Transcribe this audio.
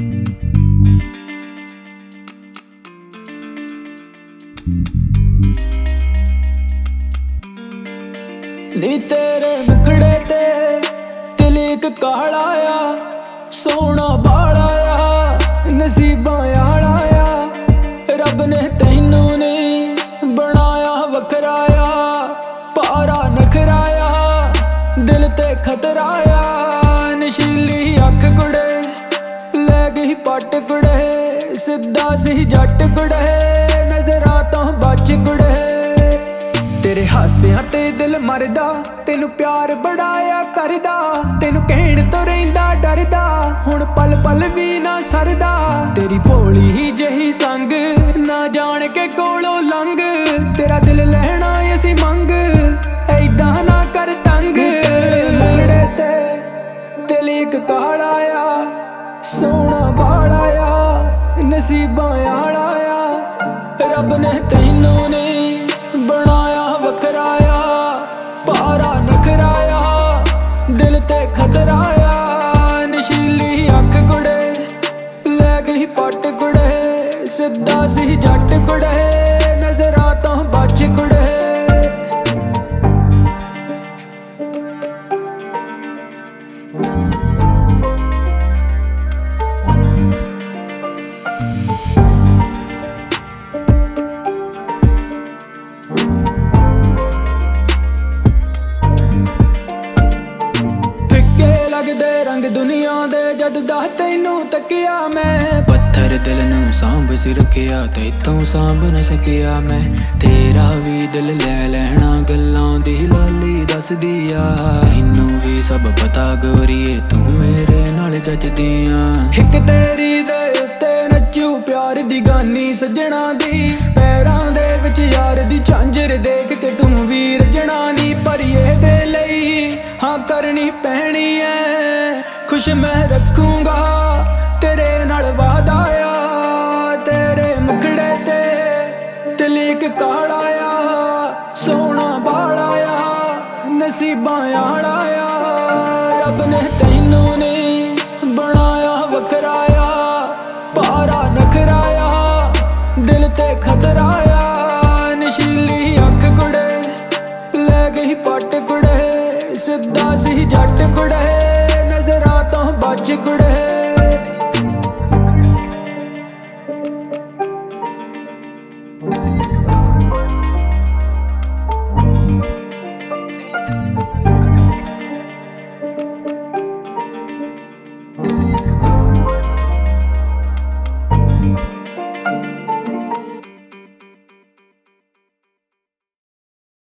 नी तेरे मुखड़े ते दिल इक काला आ, सोना बाला आ, नसीबां आला आ। रब ने तैनू नहीं बनाया वखरा आ, पारा नखरा आ, दिल ते खतरा आ। नशीली अख कुड़े लै गई पट कुड़े, सिद्धा सी जट कुड़े, नजरां तो बच कुड़े। तेरे हासियां ते दिल मरदा, तेनू प्यार बड़ाया करदा, तेनू कहण तो रहिंदा डरदा, हुण पल पल भी ना सरदा। तेरी भोली जही संग ना जान के कोलों लंघ, तेरा दिल लैना असीं मंग, ऐदां ना कर तंग। मुखड़े ते दिल इक काला आ, सोना बाला आ, नसीबां आला आ। रब ने तैनू नहीं बनाया वखरा आ, पारा नखरा आ, दिल ते खतरा आ। नशीली अख कुड़े लै गई पट कुड़े, सिद्धा सी जट कुड़े, नजरां तो बच कुड़े। लगदे रंग दुनिया दे जद दा तैनू तकिया मैं, पत्थर दिल नू सांभ सी रखिया तैतों सांभ न सकिया मैं। तेरा भी दिल लै लैना गल्लां दी लाली दस दिया, इनू भी सब पता गोरीए तू मेरे नाल जचदियां। हिक तेरी दे उत्ते नच्चू प्यार दी गानी सजना दी, पैरां दे विच यार दी झांजर देख के तू भी रजना नी। परिए दे लई हाँ करनी पैनी है, खुश मैं रखूंगा तेरे नाल वादा आ। तेरे मुखड़े ते दिल इक काला आ, सोना बाला आ, नसीबां आला आ। रब ने तैनू नहीं बनाया वखरा आ, पारा नखरा आ, दिल ते खतरा आ। नशीली अख कुड़े लै गई पट कुड़े, सिद्धा सी जट कुड़े,